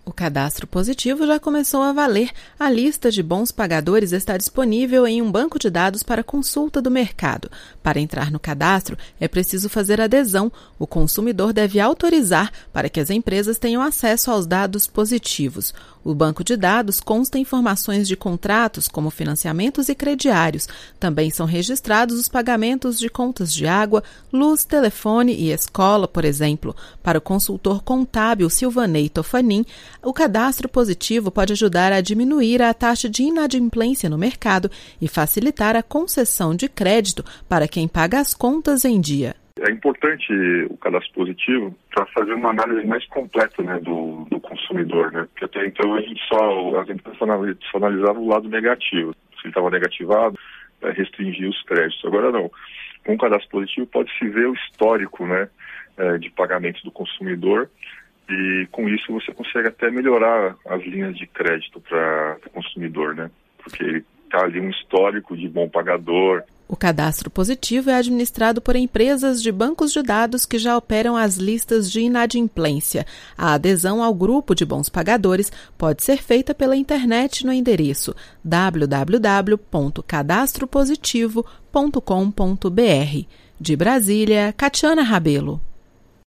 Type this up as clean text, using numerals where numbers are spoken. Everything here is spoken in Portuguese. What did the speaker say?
O cadastro positivo já começou a valer. A lista de bons pagadores está disponível em um banco de dados para consulta do mercado. Para entrar no cadastro, é preciso fazer adesão. O consumidor deve autorizar para que as empresas tenham acesso aos dados positivos. O banco de dados consta informações de contratos, como financiamentos e crediários. Também são registrados os pagamentos de contas de água, luz, telefone e escola, por exemplo. Para o consultor contábil Silvanei Tofanin, o cadastro positivo pode ajudar a diminuir a taxa de inadimplência no mercado e facilitar a concessão de crédito para quem paga as contas em dia. É importante o cadastro positivo para fazer uma análise mais completa, né, do consumidor, né? Porque até então as empresas só analisavam o lado negativo. Se ele estava negativado, restringir os créditos. Agora não. Com o cadastro positivo pode-se ver o histórico, né, de pagamentos do consumidor, e com isso você consegue até melhorar as linhas de crédito para o consumidor, né? Porque está ali um histórico de bom pagador. O cadastro positivo é administrado por empresas de bancos de dados que já operam as listas de inadimplência. A adesão ao grupo de bons pagadores pode ser feita pela internet no endereço www.cadastropositivo.com.br. De Brasília, Catiana Rabelo.